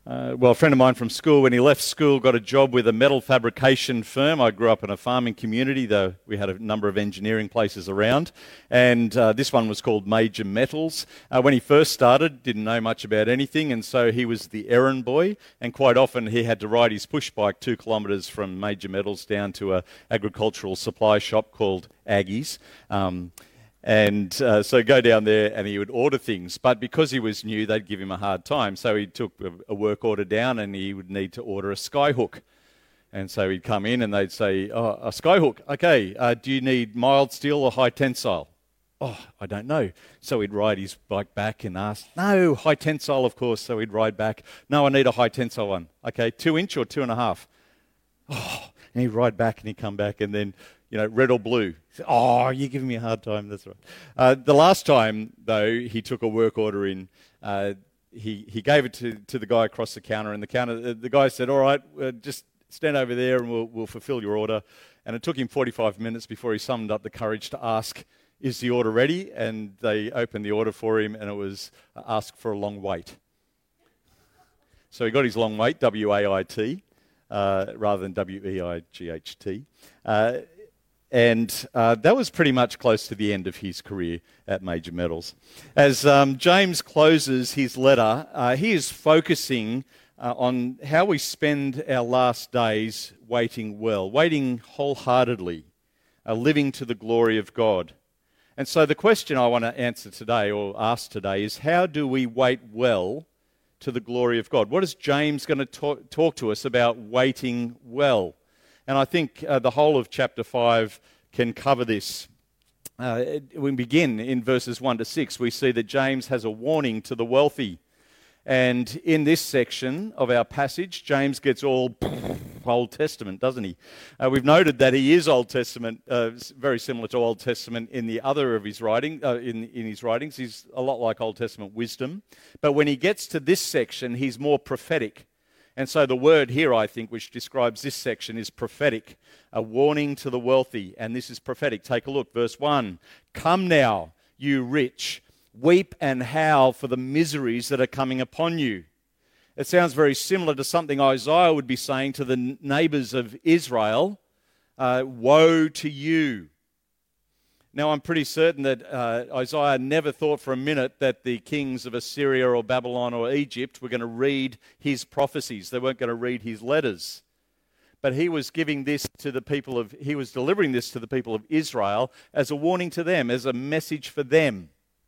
Well, a friend of mine from school, when he left school, got a job with a metal fabrication firm. I grew up in a farming community, though we had a number of engineering places around. And this one was called Major Metals. When he first started, didn't know much about anything, and so he was the errand boy. And quite often he had to ride his push bike 2 kilometres from Major Metals down to an agricultural supply shop called Aggie's. So go down there and he would order things. But because he was new, they'd give him a hard time. So he took a work order down and he would need to order a skyhook. And so he'd come in and they'd say, "Oh, a skyhook. Okay, do you need mild steel or high tensile?" "Oh, I don't know." So he'd ride his bike back and ask, "No, high tensile, of course." So he'd ride back. "No, I need a high tensile one." "Okay, 2-inch or 2.5?" "Oh," and he'd ride back and he'd come back and then, red or blue. "Oh, you're giving me a hard time." That's right. The last time, though, he took a work order in, he gave it to the guy across the counter, and the guy said, "All right, just stand over there and we'll fulfill your order." And it took him 45 minutes before he summoned up the courage to ask, "Is the order ready?" And they opened the order for him, and it was ask for a long wait. So he got his long wait, W-A-I-T, rather than W-E-I-G-H-T. And that was pretty much close to the end of his career at Major Metals. As James closes his letter, he is focusing on how we spend our last days waiting well, waiting wholeheartedly, living to the glory of God. And so the question I want to answer today, or ask today, is how do we wait well to the glory of God? What is James going to talk to us about waiting well? And I think the whole of chapter 5 can cover this. We begin in verses 1 to 6. We see that James has a warning to the wealthy. And in this section of our passage, James gets all Old Testament, doesn't he? We've noted that he is Old Testament, very similar to Old Testament in the other of his writing, in his writings. He's a lot like Old Testament wisdom. But when he gets to this section, he's more prophetic. And so the word here, I think, which describes this section is prophetic, a warning to the wealthy. And this is prophetic. Take a look, verse 1. "Come now, you rich, weep and howl for the miseries that are coming upon you." It sounds very similar to something Isaiah would be saying to the neighbours of Israel. Woe to you. Now, I'm pretty certain that Isaiah never thought for a minute that the kings of Assyria or Babylon or Egypt were going to read his prophecies. They weren't going to read his letters. But he was delivering this to the people of Israel as a warning to them, as a message for them.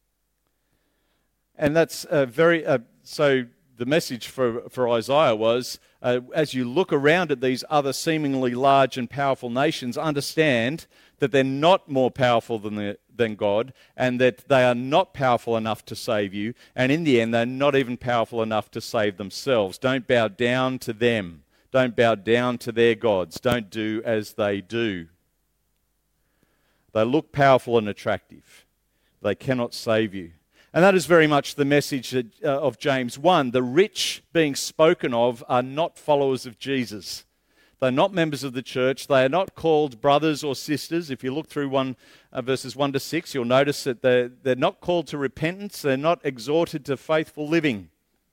And that's so the message for Isaiah was, as you look around at these other seemingly large and powerful nations, understand that they're not more powerful than God, and that they are not powerful enough to save you, and in the end, they're not even powerful enough to save themselves. Don't bow down to them. Don't bow down to their gods. Don't do as they do. They look powerful and attractive. They cannot save you. And that is very much the message of James 1. The rich being spoken of are not followers of Jesus. They're not members of the church. They are not called brothers or sisters. If you look through verses 1 to 6, you'll notice that they're not called to repentance. They're not exhorted to faithful living.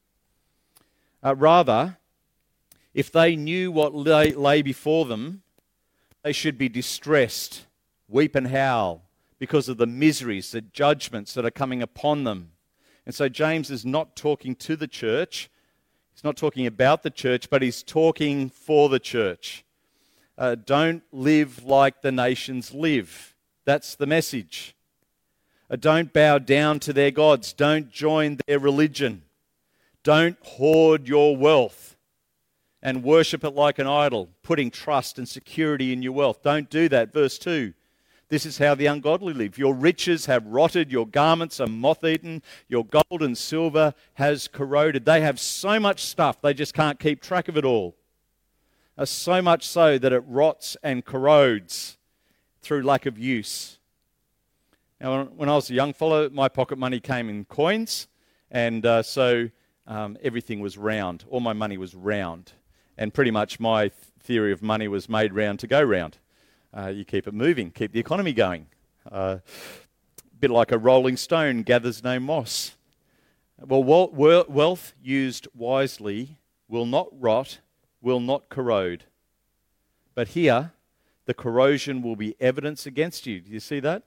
Rather, if they knew what lay before them, they should be distressed, weep and howl, because of the miseries, the judgments that are coming upon them. And so James is not talking to the church. He's not talking about the church, but he's talking for the church. Don't live like the nations live. That's the message. Don't bow down to their gods. Don't join their religion. Don't hoard your wealth and worship it like an idol, putting trust and security in your wealth. Don't do that. Verse 2. This is how the ungodly live. Your riches have rotted, your garments are moth-eaten, your gold and silver has corroded. They have so much stuff, they just can't keep track of it all. So much so that it rots and corrodes through lack of use. Now, when I was a young fellow, my pocket money came in coins, and so everything was round. All my money was round. And pretty much my theory of money was made round to go round. You keep it moving, keep the economy going. A bit like a rolling stone gathers no moss. Well, wealth used wisely will not rot, will not corrode. But here, the corrosion will be evidence against you. Do you see that?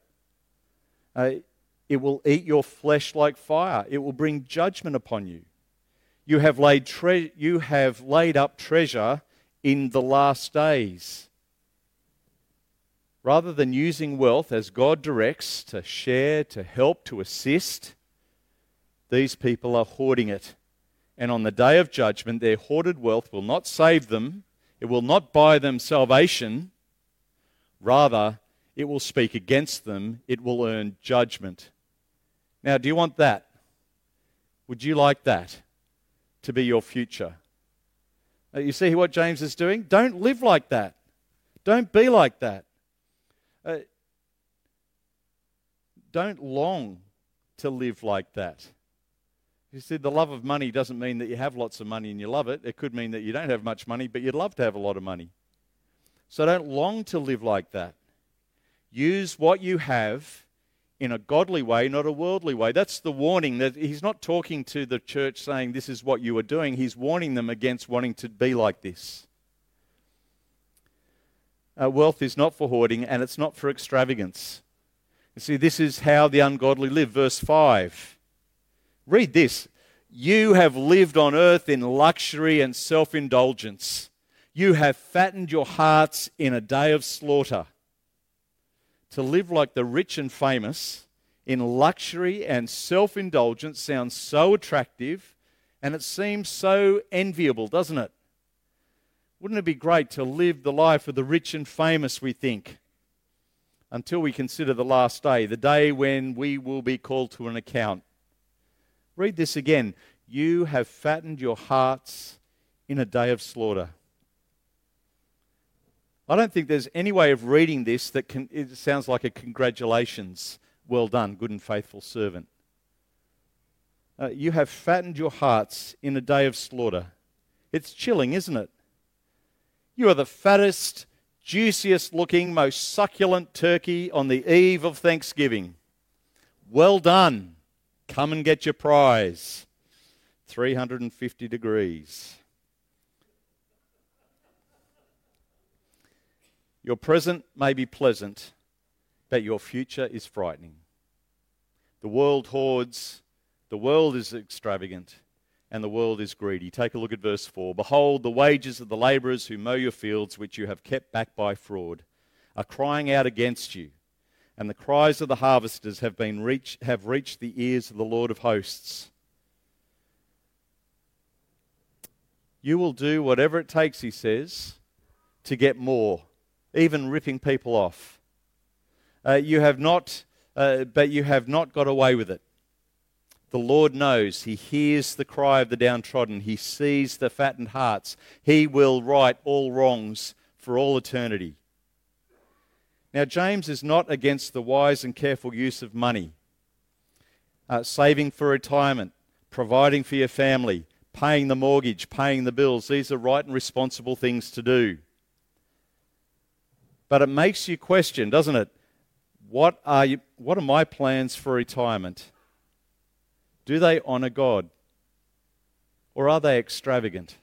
It will eat your flesh like fire. It will bring judgment upon you. You have laid up treasure in the last days. Rather than using wealth as God directs to share, to help, to assist, these people are hoarding it. And on the day of judgment, their hoarded wealth will not save them. It will not buy them salvation. Rather, it will speak against them. It will earn judgment. Now, do you want that? Would you like that to be your future? You see what James is doing? Don't live like that. Don't be like that. Don't long to live like that. You see, the love of money doesn't mean that you have lots of money and you love it. It could mean that you don't have much money, but you'd love to have a lot of money. So don't long to live like that. Use what you have in a godly way, not a worldly way. That's the warning. That he's not talking to the church saying this is what you are doing. He's warning them against wanting to be like this. Wealth is not for hoarding and it's not for extravagance. You see, this is how the ungodly live. Verse 5. Read this. You have lived on earth in luxury and self-indulgence. You have fattened your hearts in a day of slaughter. To live like the rich and famous in luxury and self-indulgence sounds so attractive and it seems so enviable, doesn't it? Wouldn't it be great to live the life of the rich and famous, we think, until we consider the last day, the day when we will be called to an account. Read this again. You have fattened your hearts in a day of slaughter. I don't think there's any way of reading this that it sounds like a congratulations, well done, good and faithful servant. You have fattened your hearts in a day of slaughter. It's chilling, isn't it? You are the fattest, juiciest looking, most succulent turkey on the eve of Thanksgiving. Well done. Come and get your prize. 350 degrees. Your present may be pleasant, but your future is frightening. The world hoards, the world is extravagant, and the world is greedy. Take a look at verse 4. Behold, the wages of the labourers who mow your fields, which you have kept back by fraud, are crying out against you. And the cries of the harvesters have reached the ears of the Lord of hosts. You will do whatever it takes, he says, to get more, even ripping people off. But you have not got away with it. The Lord knows. He hears the cry of the downtrodden. He sees the fattened hearts. He will right all wrongs for all eternity. Now, James is not against the wise and careful use of money, saving for retirement, providing for your family, paying the mortgage, paying the bills. These are right and responsible things to do. But it makes you question, doesn't it? What are my plans for retirement? Do they honour God? Or are they extravagant?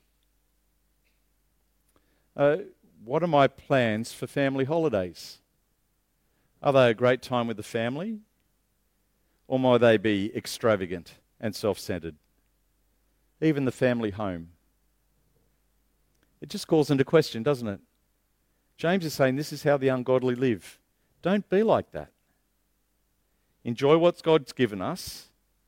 What are my plans for family holidays? Are they a great time with the family? Or might they be extravagant and self-centered? Even the family home. It just calls into question, doesn't it? James is saying this is how the ungodly live. Don't be like that. Enjoy what God's given us.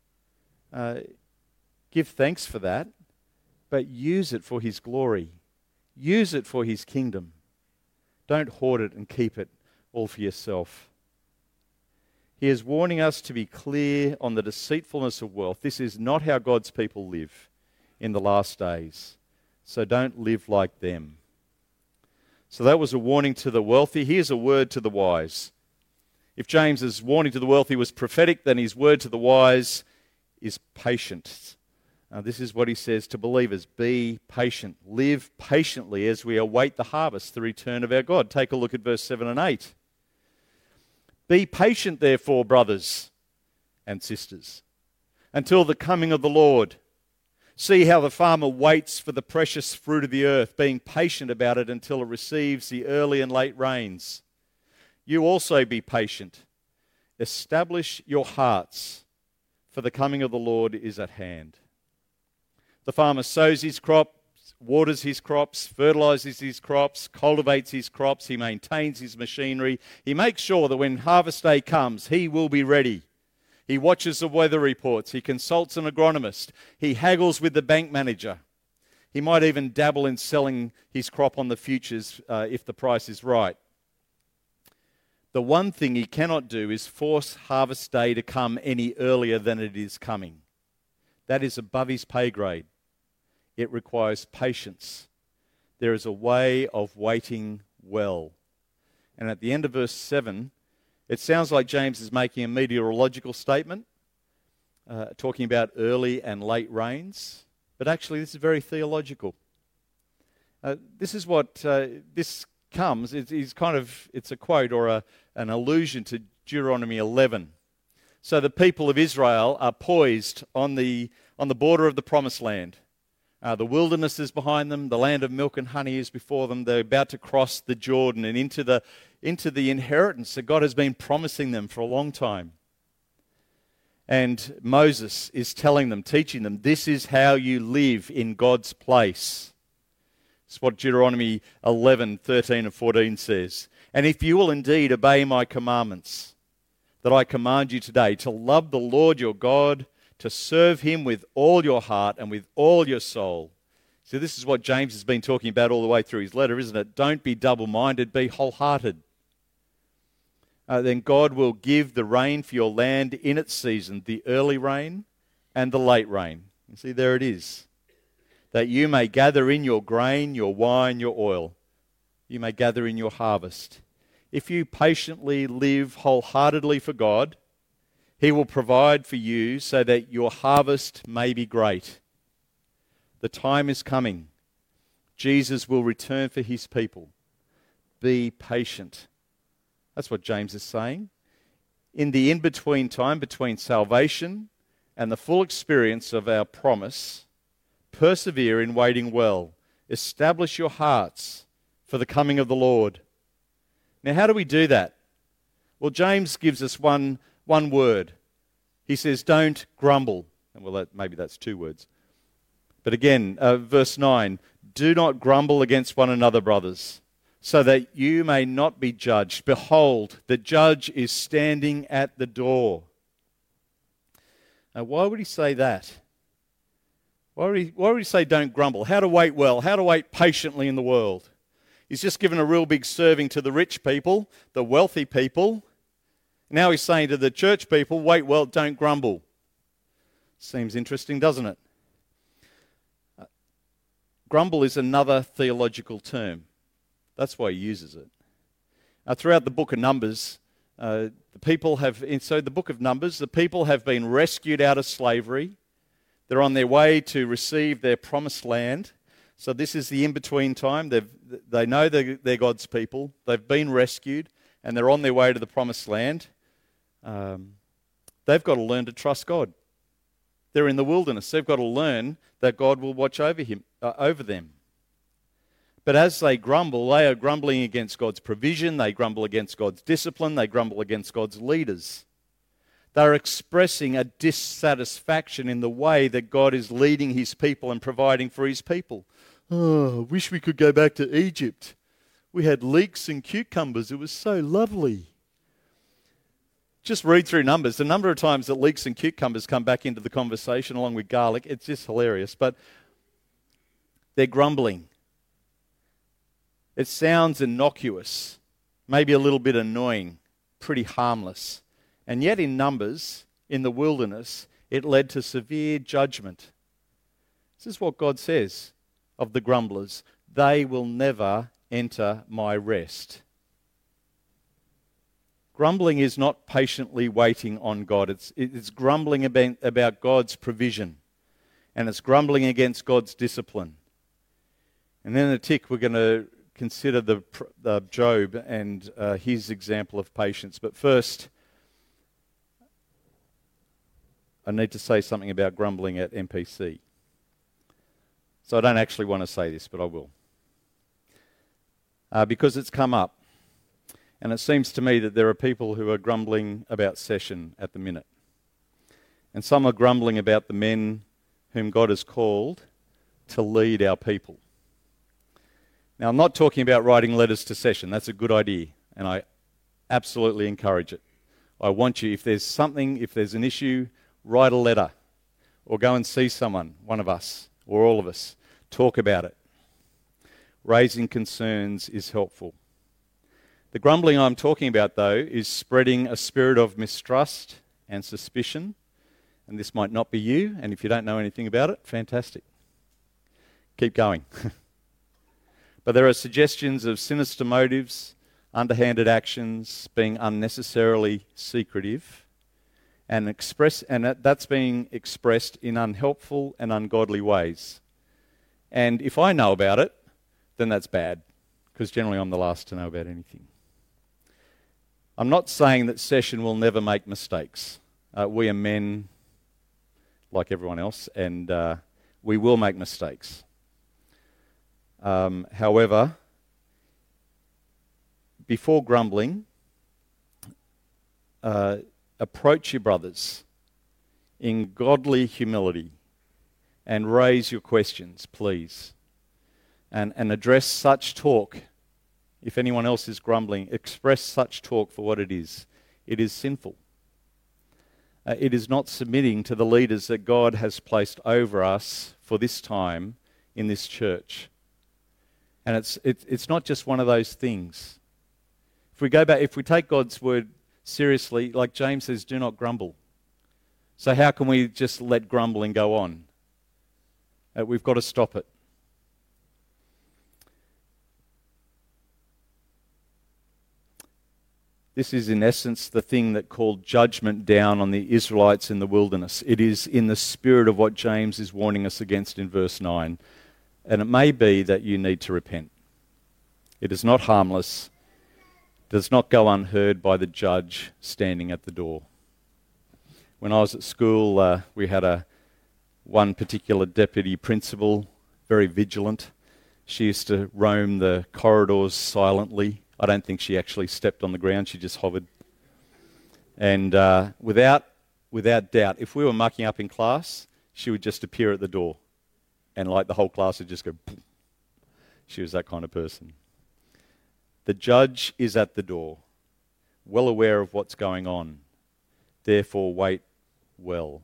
Give thanks for that. But use it for his glory. Use it for his kingdom. Don't hoard it and keep it all for yourself. He is warning us to be clear on the deceitfulness of wealth. This is not how God's people live in the last days. So don't live like them. So that was a warning to the wealthy. Here's a word to the wise. If James's warning to the wealthy was prophetic, then his word to the wise is patient. This is what he says to believers. Be patient. Live patiently as we await the harvest, the return of our God. Take a look at verse 7 and 8. Be patient, therefore, brothers and sisters, until the coming of the Lord. See how the farmer waits for the precious fruit of the earth, being patient about it until it receives the early and late rains. You also be patient. Establish your hearts, for the coming of the Lord is at hand. The farmer sows his crops, waters his crops, fertilizes his crops, cultivates his crops, he maintains his machinery. He makes sure that when harvest day comes, he will be ready. He watches the weather reports. He consults an agronomist. He haggles with the bank manager. He might even dabble in selling his crop on the futures if the price is right. The one thing he cannot do is force harvest day to come any earlier than it is coming. That is above his pay grade. It requires patience. There is a way of waiting well. And at the end of verse 7, it sounds like James is making a meteorological statement, talking about early and late rains. But actually, this is very theological. This is what this comes. It's a quote or an allusion to Deuteronomy 11. So the people of Israel are poised on the border of the promised land. The wilderness is behind them. The land of milk and honey is before them. They're about to cross the Jordan and into the inheritance that God has been promising them for a long time. And Moses is telling them, teaching them, this is how you live in God's place. It's what Deuteronomy 11, 13 and 14 says. And if you will indeed obey my commandments that I command you today, to love the Lord your God, to serve him with all your heart and with all your soul. So this is what James has been talking about all the way through his letter, isn't it? Don't be double-minded, be wholehearted. Then God will give the rain for your land in its season, the early rain and the late rain. You see, there it is. That you may gather in your grain, your wine, your oil. You may gather in your harvest. If you patiently live wholeheartedly for God, he will provide for you so that your harvest may be great. The time is coming. Jesus will return for his people. Be patient. That's what James is saying. In the in-between time between salvation and the full experience of our promise, persevere in waiting well. Establish your hearts for the coming of the Lord. Now, how do we do that? Well, James gives us one word. He says, don't grumble. Well, maybe that's two words. But again, verse 9, do not grumble against one another, brothers, so that you may not be judged. Behold, the judge is standing at the door. Now, why would he say that? Why would he say don't grumble? How to wait well, how to wait patiently in the world. He's just given a real big serving to the rich people, the wealthy people. Now he's saying to the church people, wait well, don't grumble. Seems interesting, doesn't it? Grumble is another theological term. That's why he uses it. Throughout the book of Numbers, the people have been rescued out of slavery. They're on their way to receive their promised land. So this is the in-between time. They know they're God's people. They've been rescued, and they're on their way to the promised land. They've got to learn to trust God. They're in the wilderness. They've got to learn that God will watch over them. But as they grumble, they are grumbling against God's provision. They grumble against God's discipline. They grumble against God's leaders. They're expressing a dissatisfaction in the way that God is leading his people and providing for his people. Oh, I wish we could go back to Egypt. We had leeks and cucumbers. It was so lovely. Just read through Numbers. The number of times that leeks and cucumbers come back into the conversation along with garlic, it's just hilarious. But they're grumbling. It sounds innocuous, maybe a little bit annoying, pretty harmless. And yet in Numbers, in the wilderness, it led to severe judgment. This is what God says of the grumblers. They will never enter my rest. Grumbling is not patiently waiting on God. It's grumbling about God's provision. And it's grumbling against God's discipline. And then in a tick, we're going to consider the Job and his example of patience. But first, I need to say something about grumbling at MPC. So I don't actually want to say this, but I will. Because it's come up. And it seems to me that there are people who are grumbling about session at the minute. And some are grumbling about the men whom God has called to lead our people. Now, I'm not talking about writing letters to session. That's a good idea, and I absolutely encourage it. I want you, if there's an issue, write a letter or go and see someone, one of us or all of us. Talk about it. Raising concerns is helpful. The grumbling I'm talking about, though, is spreading a spirit of mistrust and suspicion. And this might not be you, and if you don't know anything about it, fantastic. Keep going. But there are suggestions of sinister motives, underhanded actions, being unnecessarily secretive, and that's being expressed in unhelpful and ungodly ways. And if I know about it, then that's bad, because generally I'm the last to know about anything. I'm not saying that session will never make mistakes. We are men like everyone else, and we will make mistakes. However, before grumbling, approach your brothers in godly humility and raise your questions, please. And address such talk. If anyone else is grumbling, express such talk for what it is. It is sinful. It is not submitting to the leaders that God has placed over us for this time in this church. And it's not just one of those things. If we go back, if we take God's word seriously, like James says, do not grumble. So how can we just let grumbling go on? We've got to stop it. This is in essence the thing that called judgment down on the Israelites in the wilderness. It is in the spirit of what James is warning us against in verse 9. And it may be that you need to repent. It is not harmless, does not go unheard by the judge standing at the door. When I was at school, we had one particular deputy principal, very vigilant. She used to roam the corridors silently. I don't think she actually stepped on the ground, she just hovered. And without doubt, if we were mucking up in class, she would just appear at the door. And like the whole class would just go, boom. She was that kind of person. The judge is at the door, well aware of what's going on. Therefore, wait well.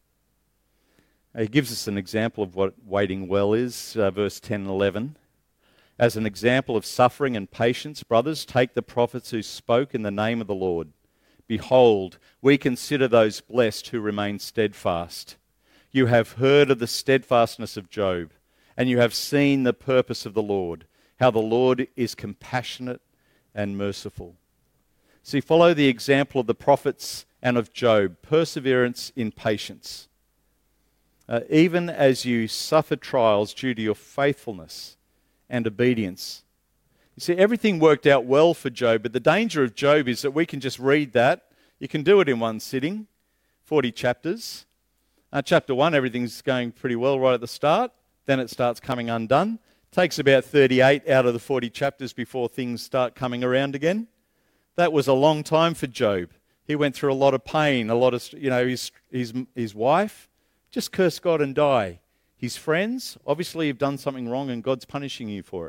He gives us an example of what waiting well is, verse 10 and 11. As an example of suffering and patience, brothers, take the prophets who spoke in the name of the Lord. Behold, we consider those blessed who remain steadfast. You have heard of the steadfastness of Job, and you have seen the purpose of the Lord, how the Lord is compassionate and merciful. See, follow the example of the prophets and of Job, perseverance in patience. Even as you suffer trials due to your faithfulness and obedience. You see, everything worked out well for Job, but the danger of Job is that we can just read that. You can do it in one sitting, 40 chapters. Chapter 1, everything's going pretty well right at the start. Then it starts coming undone. Takes about 38 out of the 40 chapters before things start coming around again. That was a long time for Job. He went through a lot of pain, a lot of, his wife, just curse God and die. His friends, obviously you've done something wrong and God's punishing you for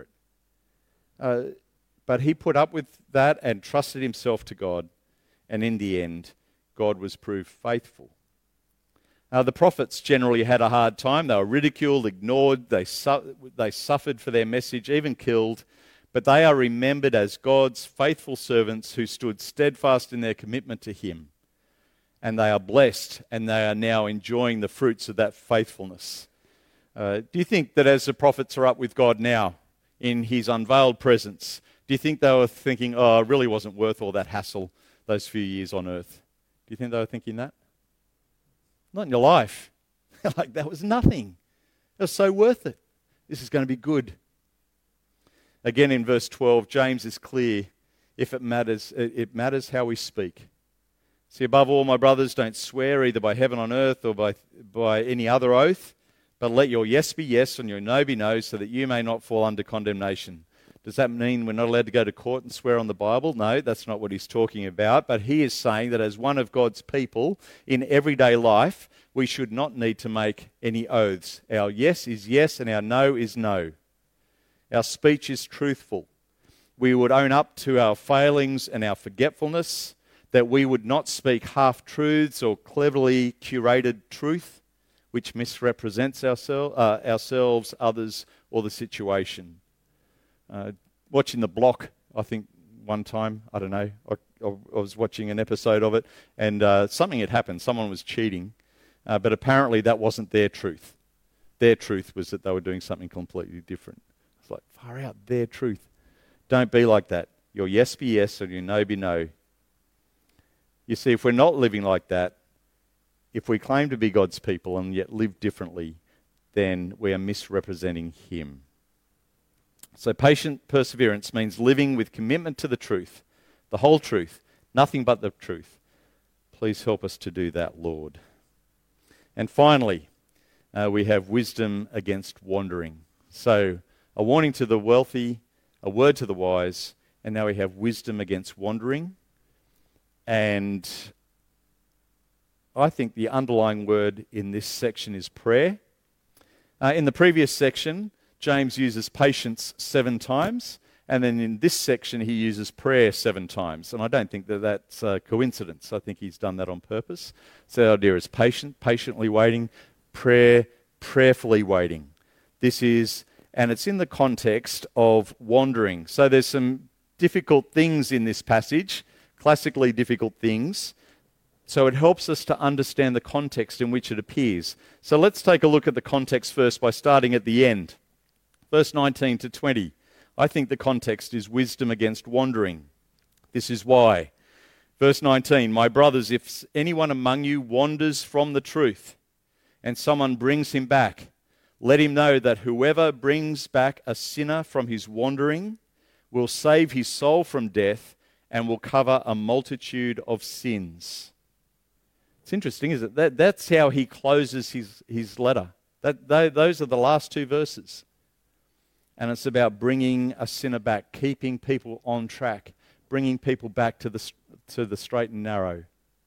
it. But he put up with that and trusted himself to God. And in the end, God was proved faithful. The prophets generally had a hard time. They were ridiculed, ignored. They suffered for their message, even killed. But they are remembered as God's faithful servants who stood steadfast in their commitment to him. And they are blessed, and they are now enjoying the fruits of that faithfulness. Do you think that as the prophets are up with God now, in his unveiled presence, do you think they were thinking, oh, it really wasn't worth all that hassle those few years on earth? Do you think they were thinking that? Not in your life. Like, that was nothing. It was so worth it. This is going to be good. Again, in verse 12, James is clear. If it matters how we speak. See, above all, my brothers, don't swear either by heaven on earth or by any other oath, but let your yes be yes and your no be no, so that you may not fall under condemnation. Does that mean we're not allowed to go to court and swear on the Bible? No, that's not what he's talking about. But he is saying that as one of God's people in everyday life, we should not need to make any oaths. Our yes is yes and our no is no. Our speech is truthful. We would own up to our failings and our forgetfulness, that we would not speak half-truths or cleverly curated truth, which misrepresents ourselves, others, or the situation. Watching The Block, I think one time, I don't know, I was watching an episode of it, and something had happened. Someone was cheating, but apparently that wasn't their truth. Their truth was that they were doing something completely different. It's like, far out, their truth. Don't be like that. Your yes be yes and your no be no. You see, if we're not living like that, if we claim to be God's people and yet live differently, then we are misrepresenting Him. So patient perseverance means living with commitment to the truth, the whole truth, nothing but the truth. Please help us to do that, Lord. And finally, we have wisdom against wandering. So a warning to the wealthy, a word to the wise, and now we have wisdom against wandering. And I think the underlying word in this section is prayer. In the previous section, James uses patience 7 times, and then in this section he uses prayer 7 times. And I don't think that that's a coincidence. I think he's done that on purpose. So the idea is patiently waiting, prayer, prayerfully waiting. And it's in the context of wandering. So there's some difficult things in this passage, classically difficult things. So it helps us to understand the context in which it appears. So let's take a look at the context first by starting at the end. Verse 19 to 20. I think the context is wisdom against wandering. This is why. Verse 19, my brothers, if anyone among you wanders from the truth and someone brings him back, let him know that whoever brings back a sinner from his wandering will save his soul from death and will cover a multitude of sins. It's interesting, isn't it? That's how he closes his letter. Those are the last 2 verses. And it's about bringing a sinner back, keeping people on track, bringing people back to the straight and narrow.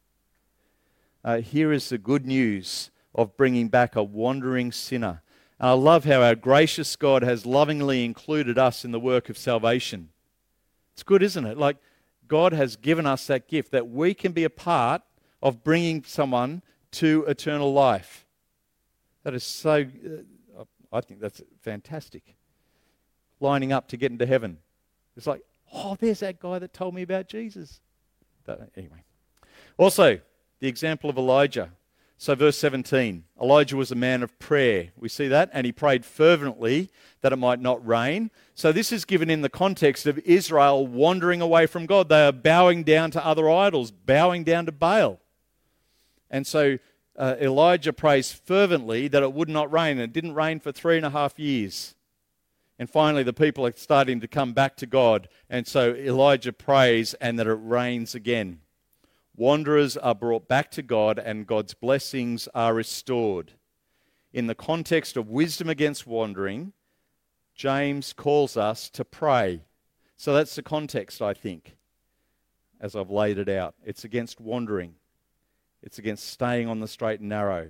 Here is the good news of bringing back a wandering sinner. And I love how our gracious God has lovingly included us in the work of salvation. It's good, isn't it? Like, God has given us that gift that we can be a part of bringing someone to eternal life. That is so, I think that's fantastic. Lining up to get into heaven. It's like, oh, there's that guy that told me about Jesus. Anyway. Also, the example of Elijah. So verse 17, Elijah was a man of prayer. We see that? And he prayed fervently that it might not rain. So this is given in the context of Israel wandering away from God. They are bowing down to other idols, bowing down to Baal. And so Elijah prays fervently that it would not rain. It didn't rain for 3.5 years. And finally, the people are starting to come back to God. And so Elijah prays and that it rains again. Wanderers are brought back to God and God's blessings are restored. In the context of wisdom against wandering, James calls us to pray. So that's the context, I think, as I've laid it out. It's against wandering. It's against staying on the straight and narrow.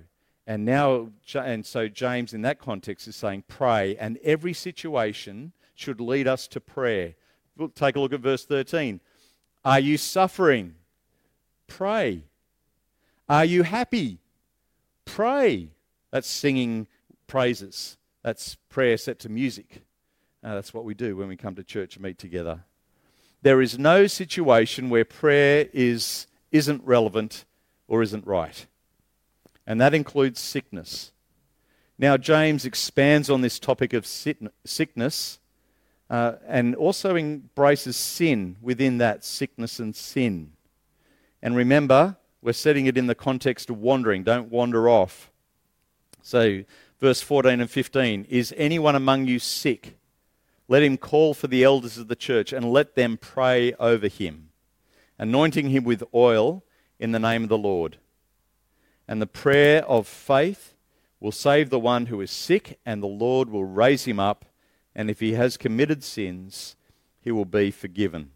And so James in that context is saying pray, and every situation should lead us to prayer. We'll take a look at verse 13. Are you suffering? Pray. Are you happy? Pray. That's singing praises. That's prayer set to music. That's what we do when we come to church and meet together. There is no situation where prayer isn't relevant or isn't right. And that includes sickness. Now, James expands on this topic of sickness and also embraces sin within that sickness and sin. And remember, we're setting it in the context of wandering. Don't wander off. So, verse 14 and 15, is anyone among you sick? Let him call for the elders of the church and let them pray over him, anointing him with oil in the name of the Lord. And the prayer of faith will save the one who is sick, and the Lord will raise him up, and if he has committed sins, he will be forgiven.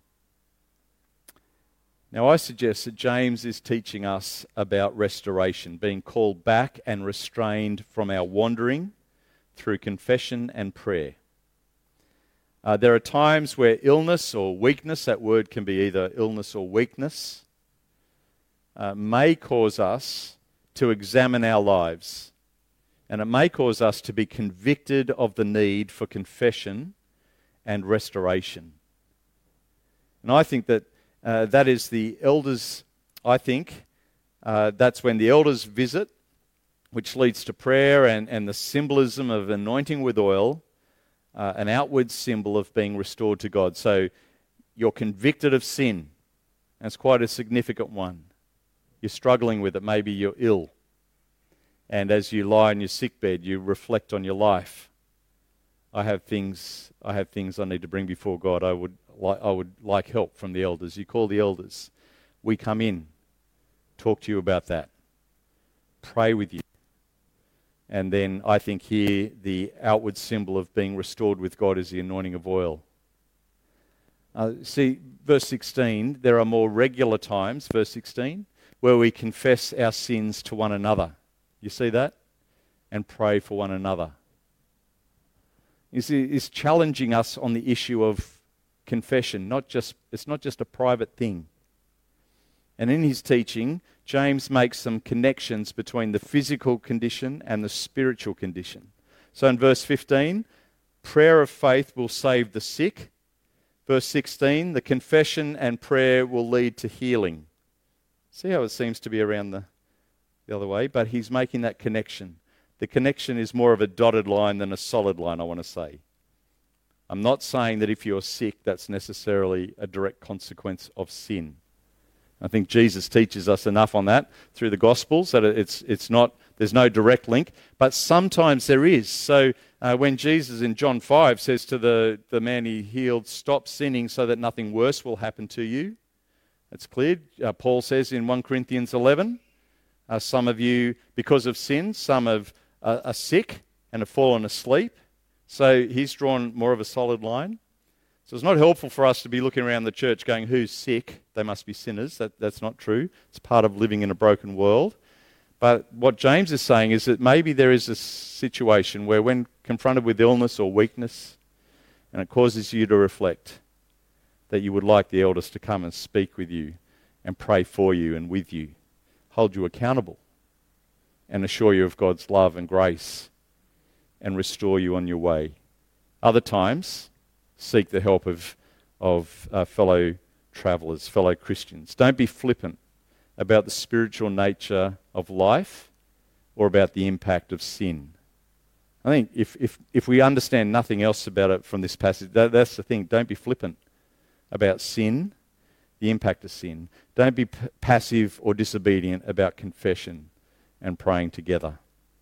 Now, I suggest that James is teaching us about restoration, being called back and restrained from our wandering through confession and prayer. There are times where illness or weakness, that word can be either illness or weakness, may cause us to examine our lives. And it may cause us to be convicted of the need for confession and restoration. And I think that that is the elders, that's when the elders visit, which leads to prayer and the symbolism of anointing with oil, an outward symbol of being restored to God. So you're convicted of sin. That's quite a significant one. You're struggling with it. Maybe you're ill. And as you lie in your sickbed, you reflect on your life. I have things I need to bring before God. I would like help from the elders. You call the elders. We come in, talk to you about that, pray with you. And then I think here the outward symbol of being restored with God is the anointing of oil. See, verse 16, there are more regular times, verse 16, where we confess our sins to one another. You see that? And pray for one another. You see, it's challenging us on the issue of confession. It's not just a private thing. And in his teaching, James makes some connections between the physical condition and the spiritual condition. So in verse 15, prayer of faith will save the sick. Verse 16, the confession and prayer will lead to healing. See how it seems to be around the other way? But he's making that connection. The connection is more of a dotted line than a solid line, I want to say. I'm not saying that if you're sick, that's necessarily a direct consequence of sin. I think Jesus teaches us enough on that through the Gospels that it's not, there's no direct link, but sometimes there is. So when Jesus in John 5 says to the man he healed, stop sinning so that nothing worse will happen to you, that's clear. Paul says in 1 Corinthians 11, some of you, because of sin, some are sick and have fallen asleep. So he's drawn more of a solid line. So it's not helpful for us to be looking around the church going, who's sick? They must be sinners. That's not true. It's part of living in a broken world. But what James is saying is that maybe there is a situation where when confronted with illness or weakness, and it causes you to reflect, that you would like the elders to come and speak with you and pray for you and with you, hold you accountable and assure you of God's love and grace and restore you on your way. Other times, seek the help of fellow travellers, fellow Christians. Don't be flippant about the spiritual nature of life or about the impact of sin. I think if we understand nothing else about it from this passage, that's the thing. Don't be flippant about sin, the impact of sin. Don't be passive or disobedient about confession and praying together.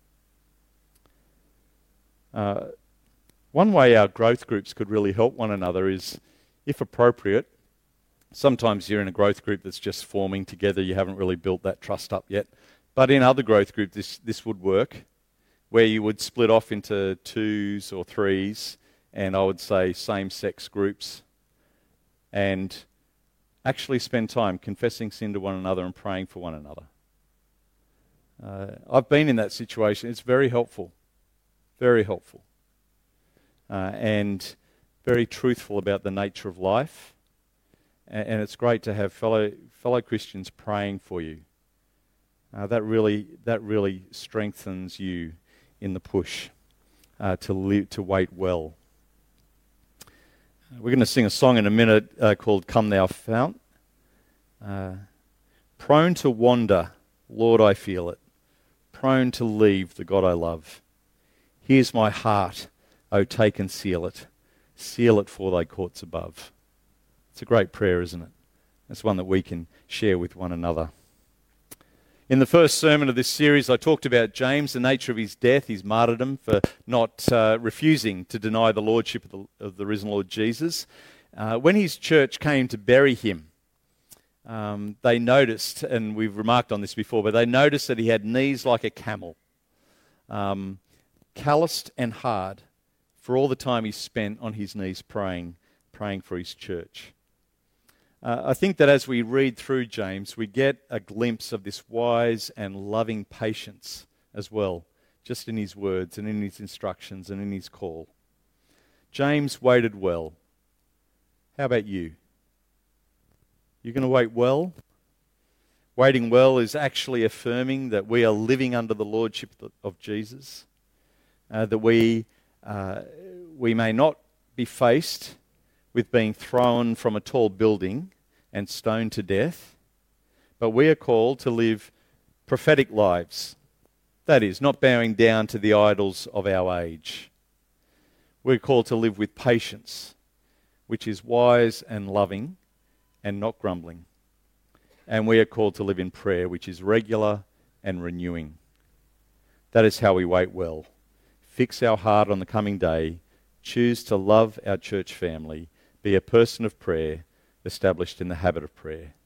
One way our growth groups could really help one another is, if appropriate, sometimes you're in a growth group that's just forming together, you haven't really built that trust up yet. But in other growth groups, this would work, where you would split off into 2s or 3s, and I would say same-sex groups, and actually spend time confessing sin to one another and praying for one another. I've been in that situation. It's very helpful. Very helpful. And very truthful about the nature of life. And it's great to have fellow Christians praying for you. That really strengthens you in the push to wait well. We're going to sing a song in a minute called Come Thou Fount. Prone to wander, Lord, I feel it. Prone to leave the God I love. Here's my heart, oh, take and seal it. Seal it for thy courts above. It's a great prayer, isn't it? It's one that we can share with one another. In the first sermon of this series, I talked about James, the nature of his death, his martyrdom, for not refusing to deny the lordship of the risen Lord Jesus. When his church came to bury him, they noticed, and we've remarked on this before, but they noticed that he had knees like a camel. calloused and hard for all the time he spent on his knees praying for his church. I think that as we read through James, we get a glimpse of this wise and loving patience as well, just in his words and in his instructions and in his call. James waited well. How about you? You're going to wait well? Waiting well is actually affirming that we are living under the lordship of Jesus, that we may not be faced with being thrown from a tall building and stoned to death, but we are called to live prophetic lives. That is, not bowing down to the idols of our age. We're called to live with patience, which is wise and loving and not grumbling. And we are called to live in prayer, which is regular and renewing. That is how we wait well. Fix our heart on the coming day, choose to love our church family, be a person of prayer, established in the habit of prayer.